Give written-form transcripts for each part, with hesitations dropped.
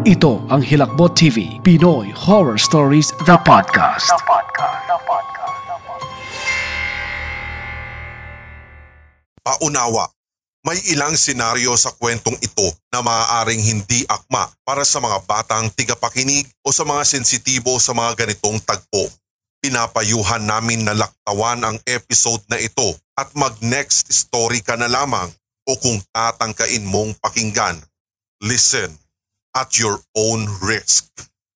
Ito ang Hilakbot TV, Pinoy Horror Stories, The Podcast. Paunawa, may ilang senaryo sa kwentong ito na maaaring hindi akma para sa mga batang tigapakinig o sa mga sensitibo sa mga ganitong tagpo. Pinapayuhan namin na laktawan ang episode na ito at mag-next story ka na lamang o kung tatangkain mong pakinggan, listen at your own risk.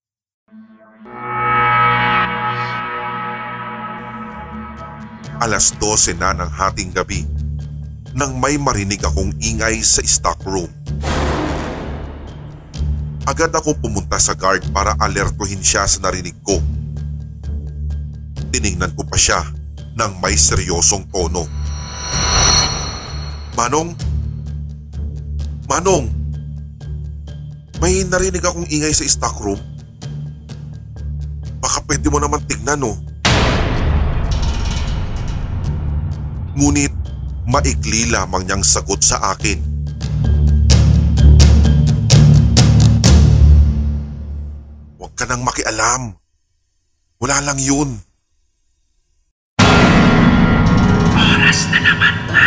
Alas 12 na ng hating gabi nang may marinig akong ingay sa stock room. Agad akong pumunta sa guard para alertuhin siya sa narinig ko. Tiningnan ko pa siya ng may seryosong tono. Manong? Manong? May narinig akong ingay sa stock room. Baka pwede mo naman tignan, no? Ngunit maikli lamang niyang sagot sa akin. Huwag ka nang makialam. Wala lang yun. Oras na naman na.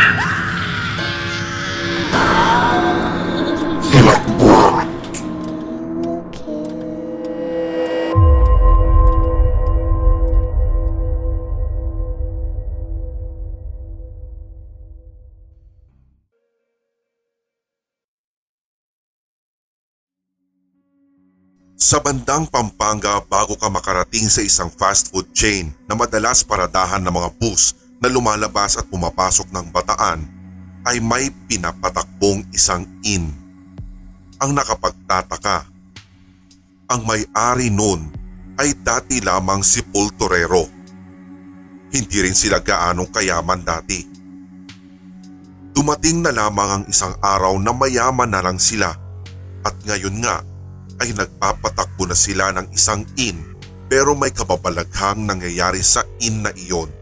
Sa bandang Pampanga, bago ka makarating sa isang fast food chain na madalas paradahan ng mga bus na lumalabas at pumapasok ng Bataan, ay may pinapatakbong isang inn. Ang nakapagtataka, ang may-ari nun ay dati lamang si Pultorero. Hindi rin sila gaanong kayaman dati. Dumating na lamang ang isang araw na mayaman na lang sila at ngayon nga ay nagpapatakbo na sila ng isang inn pero may kababalaghang nangyayari sa inn na iyon.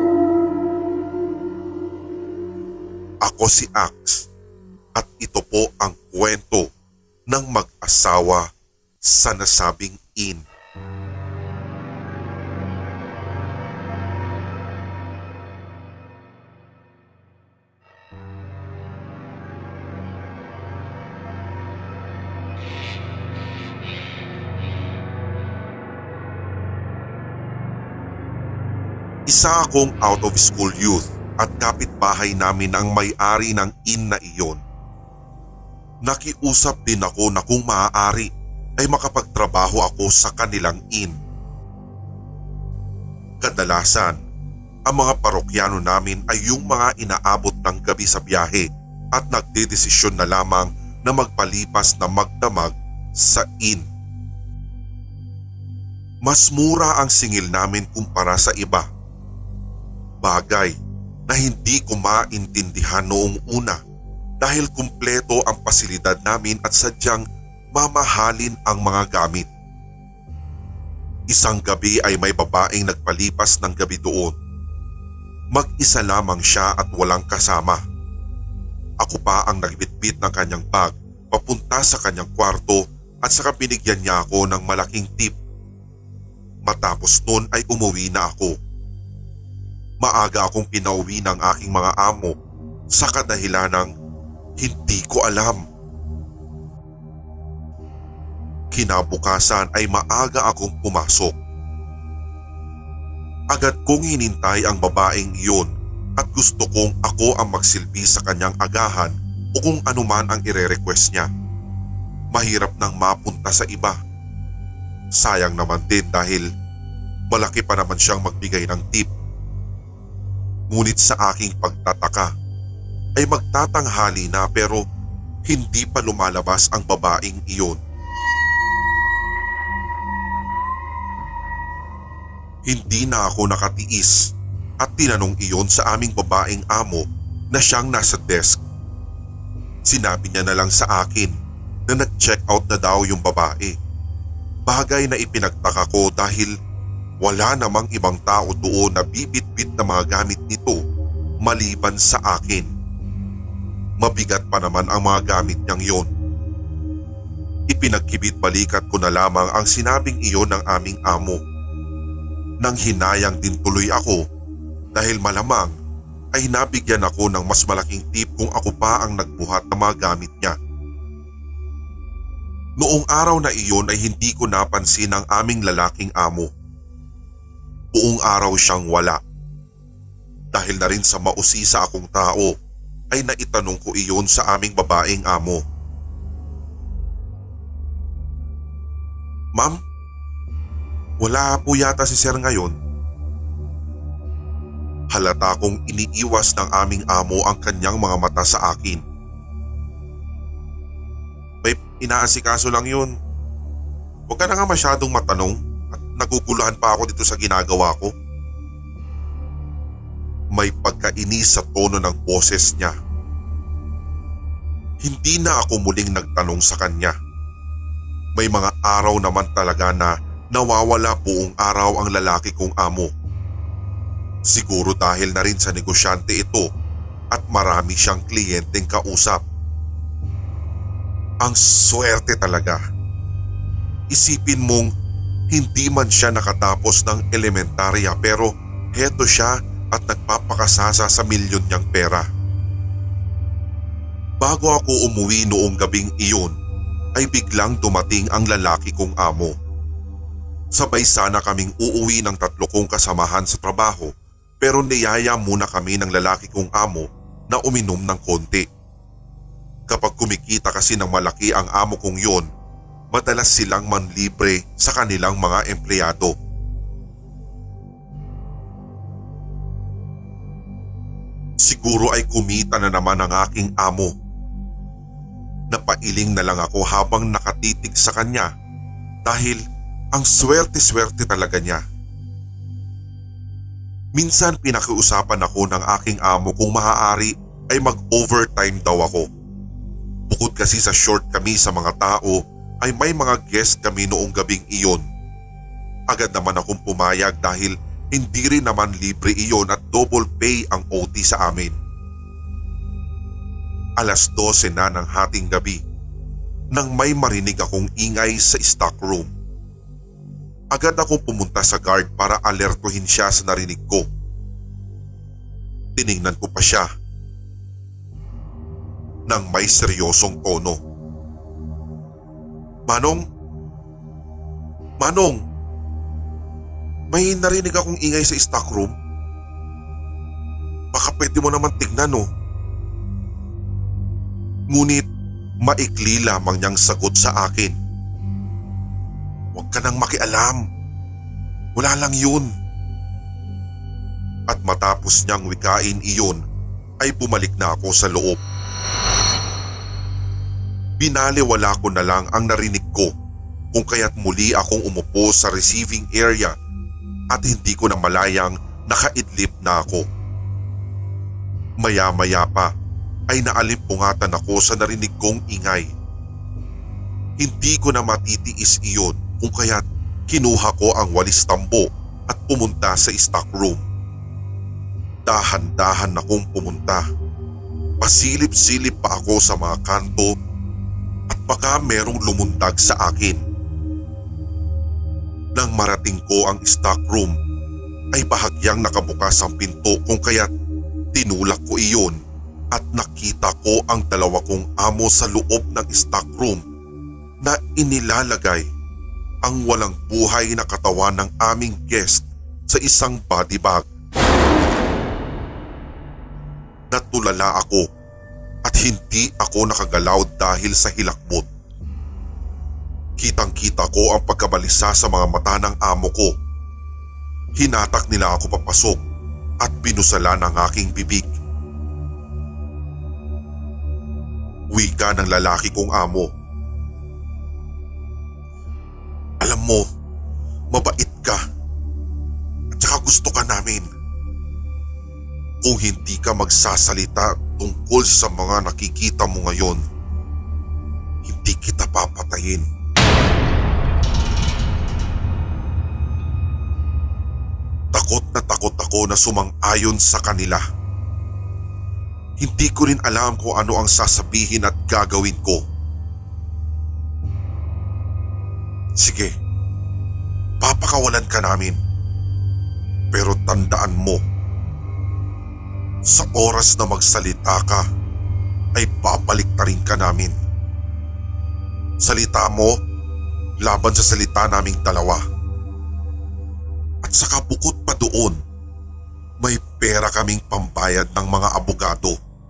Ako si Ax at ito po ang kwento ng mag-asawa sa nasabing inn. Isa akong out of school youth at kapitbahay namin ang may-ari ng inn na iyon. Nakiusap din ako na kung maaari ay makapagtrabaho ako sa kanilang inn. Kadalasan, ang mga parokyano namin ay yung mga inaabot ng gabi sa biyahe at nagdedesisyon na lamang na magpalipas na magdamag sa inn. Mas mura ang singil namin kumpara sa iba. Bagay na hindi ko maintindihan noong una dahil kumpleto ang pasilidad namin at sadyang mamahalin ang mga gamit. Isang gabi ay may babaeng nagpalipas ng gabi doon. Mag-isa lamang siya at walang kasama. Ako pa ang nagbitbit ng kanyang bag papunta sa kanyang kwarto at saka binigyan niya ako ng malaking tip. Matapos nun ay umuwi na ako. Maaga akong pinauwi ng aking mga amo sa kadahilan ng hindi ko alam. Kinabukasan ay maaga akong pumasok. Agad kong hinintay ang babaeng iyon at gusto kong ako ang magsilbi sa kanyang agahan o kung anuman ang ire-request niya. Mahirap nang mapunta sa iba. Sayang naman din dahil malaki pa naman siyang magbigay ng tip. Ngunit sa aking pagtataka ay magtatanghali na pero hindi pa lumalabas ang babaeng iyon. Hindi na ako nakatiis at tinanong iyon sa aming babaeng amo na siyang nasa desk. Sinabi niya na lang sa akin na nag-check out na daw yung babae. Bagay na ipinagtaka ko dahil wala namang ibang tao doon na bibit-bit na mga gamit nito maliban sa akin. Mabigat pa naman ang mga gamit niyang yon. Ipinagkibit balikat ko na lamang ang sinabing iyon ng aming amo. Nang hinayang din tuloy ako dahil malamang ay nabigyan ako ng mas malaking tip kung ako pa ang nagbuhat ng mga gamit niya. Noong araw na iyon ay hindi ko napansin ang aming lalaking amo. Buong araw siyang wala. Dahil na rin sa mausisa akong tao ay naitanong ko iyon sa aming babaeng amo. Ma'am, wala po yata si Sir ngayon. Halata kong iniiwas ng aming amo ang kanyang mga mata sa akin. May inaasikaso lang yun. Huwag ka na nga masyadong matanong at naguguluhan pa ako dito sa ginagawa ko. May pagkainis sa tono ng boses niya. Hindi na ako muling nagtanong sa kanya. May mga araw naman talaga na nawawala buong araw ang lalaki kong amo. Siguro dahil na rin sa negosyante ito at marami siyang kliyenteng kausap. Ang swerte talaga. Isipin mong hindi man siya nakatapos ng elementarya pero heto siya at nagpapakasasa sa milyon niyang pera. Bago ako umuwi noong gabing iyon, ay biglang dumating ang lalaki kong amo. Sabay sana kaming uuwi ng 3 kong kasamahan sa trabaho pero niyaya muna kami ng lalaki kong amo na uminom ng konti. Kapag kumikita kasi ng malaki ang amo kong yon, madalas silang manlibre sa kanilang mga empleyado. Siguro ay kumita na naman ang aking amo. Napailing na lang ako habang nakatitig sa kanya dahil ang swerte-swerte talaga niya. Minsan pinakiusapan ako ng aking amo kung maaari ay mag-overtime daw ako. Bukod kasi sa short kami sa mga tao ay may mga guest kami noong gabing iyon. Agad naman akong pumayag dahil hindi rin naman libre iyon at double pay ang OT sa amin. 12:00 na ng hating gabi nang may marinig akong ingay sa stock room. Agad akong pumunta sa guard para alertuhin siya sa narinig ko. Tiningnan ko pa siya nang may seryosong tono. Manong? Manong? May narinig akong ingay sa stock room. Baka pwede mo naman tignan oh. Ngunit maikli lamang niyang sagot sa akin. Huwag ka nang makialam. Wala lang yun. At matapos niyang wikain iyon ay bumalik na ako sa loob. Binaliwala ko na lang ang narinig ko kung kaya't muli akong umupo sa receiving area at hindi ko na malayang nakaidlip na ako. Maya-maya pa ay naalimpungatan ako sa narinig kong ingay. Hindi ko na matitiis iyon kung kaya't kinuha ko ang walis tambo at pumunta sa stock room. Dahan-dahan akong pumunta. Pasilip-silip pa ako sa mga kanto at baka merong lumundag sa akin. Nang marating ko ang stock room ay bahagyang nakabukas ang pinto kung kaya't tinulak ko iyon at nakita ko ang 2 kong amo sa loob ng stock room na inilalagay ang walang buhay na katawan ng aming guest sa isang body bag. Natulala ako at hindi ako nakagalaw dahil sa hilakbot. Kitang-kita ko ang pagkabalisa sa mga mata ng amo ko. Hinatak nila ako papasok at binusalan ang aking bibig. Wika ng lalaki kong amo. Alam mo, mabait ka at saka gusto ka namin. Kung hindi ka magsasalita tungkol sa mga nakikita mo ngayon, hindi kita papatayin. Takot ako na sumang-ayon sa kanila. Hindi ko rin alam kung ano ang sasabihin at gagawin ko. Sige, papakawalan ka namin. Pero tandaan mo, sa oras na magsalita ka, ay papaliktarin ka namin. Salita mo laban sa salita naming dalawa. At saka bukod pa doon, may pera kaming pambayad ng mga abogado.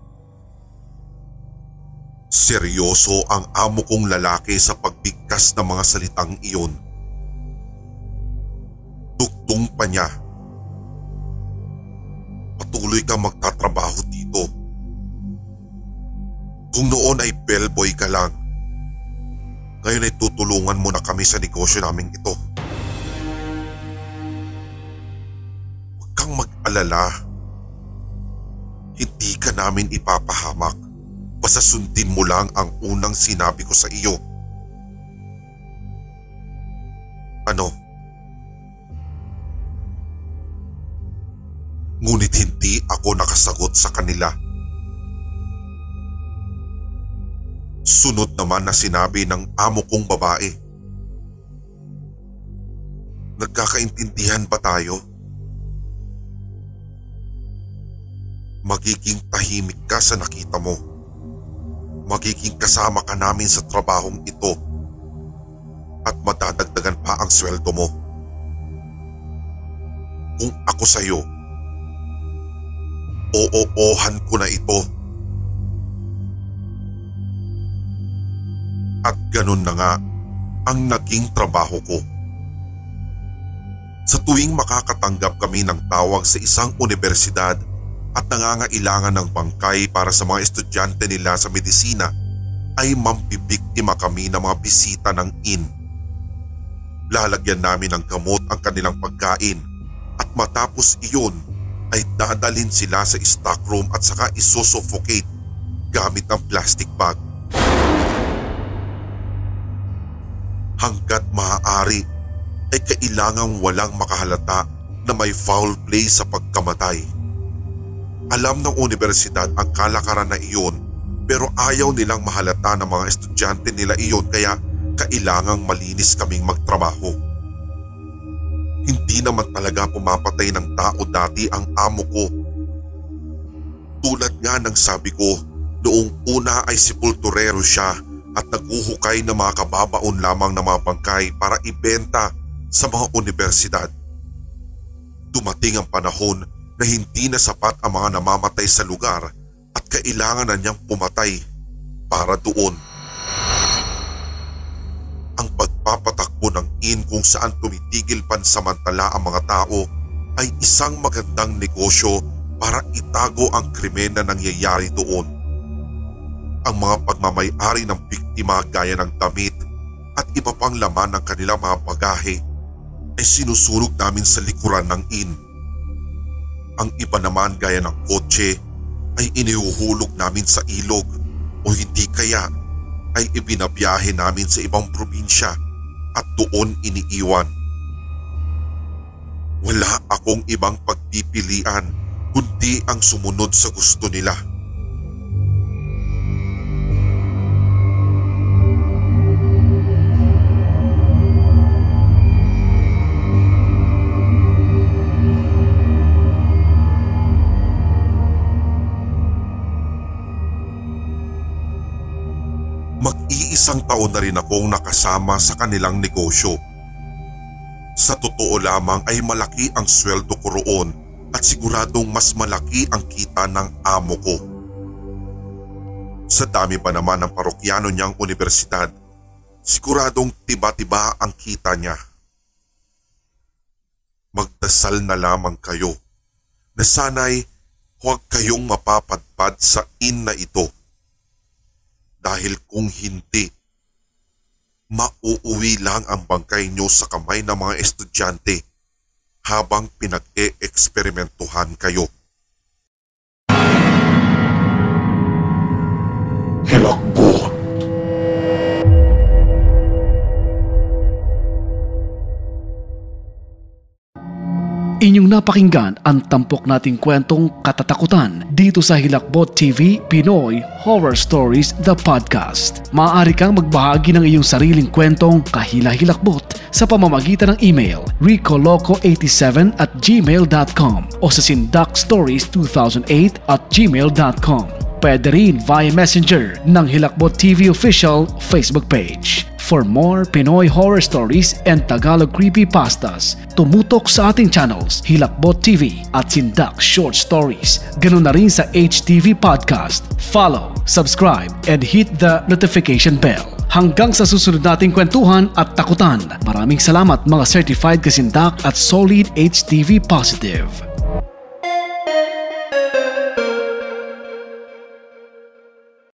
Seryoso ang amo kong lalaki sa pagbigkas ng mga salitang iyon. Dugtong pa niya, patuloy kang magtatrabaho dito. Kung noon ay bellboy ka lang, ngayon ay tutulungan mo na kami sa negosyo naming ito. Huwag kang mag-alala. Hindi ka namin ipapahamak. Basta sundin mo lang ang unang sinabi ko sa iyo. Ano? Ngunit hindi ako nakasagot sa kanila. Sunod naman na sinabi ng amo kong babae. Nagkakaintindihan ba tayo? Magiging tahimik ka sa nakita mo. Magiging kasama ka namin sa trabahong ito at madadagdagan pa ang sweldo mo. Kung ako sa'yo, oo-ohan ko na ito. At ganun na nga ang naging trabaho ko. Sa tuwing makakatanggap kami ng tawag sa isang universidad at nangangailangan ng bangkay para sa mga estudyante nila sa medisina, ay mampibiktima kami ng mga bisita ng inn. Lalagyan namin ng gamot ang kanilang pagkain at matapos iyon ay dadalhin sila sa stock room at saka isusuffocate gamit ng plastic bag. Hanggat maaari ay kailangang walang makahalata na may foul play sa pagkamatay. Alam ng universidad ang kalakaran na iyon pero ayaw nilang mahalata ng mga estudyante nila iyon kaya kailangang malinis kaming magtrabaho. Hindi naman talaga pumapatay ng tao dati ang amo ko. Tulad nga ng sabi ko, noong una ay sepulturero siya at naghuhukay ng mga kababaon lamang na mga bangkay para ibenta sa mga universidad. Dumating ang panahon na hindi na sapat ang mga namamatay sa lugar at kailangan na niyang pumatay para doon. Ang pagpapatakbo ng inn kung saan tumitigil pansamantala ang mga tao ay isang magandang negosyo para itago ang krimen na nangyayari doon. Ang mga pagmamay-ari ng biktima gaya ng damit at iba pang laman ng kanilang mga bagahe ay sinusunog namin sa likuran ng inn. Ang iba naman gaya ng kotse ay inihuhulog namin sa ilog o hindi kaya ay ibinabiyahe namin sa ibang probinsya at doon iniiwan. Wala akong ibang pagpipilian kundi ang sumunod sa gusto nila. Mag-iisang taon na rin akong nakasama sa kanilang negosyo. Sa totoo lamang ay malaki ang sweldo ko roon at siguradong mas malaki ang kita ng amo ko. Sa dami pa naman ng parokyano niyang universidad, siguradong tiba-tiba ang kita niya. Magdasal na lamang kayo na sana'y huwag kayong mapapadpad sa inn na ito. Dahil kung hindi, mauuwi lang ang bangkay nyo sa kamay ng mga estudyante habang pinag-e-eksperimentuhan kayo. Hilakbot. Inyong napakinggan ang tampok nating kwentong katatakutan dito sa Hilakbot TV Pinoy Horror Stories The Podcast. Maaari kang magbahagi ng iyong sariling kwentong kahila-hilakbot sa pamamagitan ng email ricoloco87@gmail.com o sa sindakstories2008@gmail.com. Pwede rin via Messenger ng Hilakbot TV Official Facebook page. For more Pinoy horror stories and Tagalog creepypastas, tumutok sa ating channels Hilakbot TV at Sindak Short Stories. Ganun na rin sa HTV Podcast. Follow, subscribe, and hit the notification bell. Hanggang sa susunod nating kwentuhan at takutan. Maraming salamat mga certified kasindak at solid HTV Positive.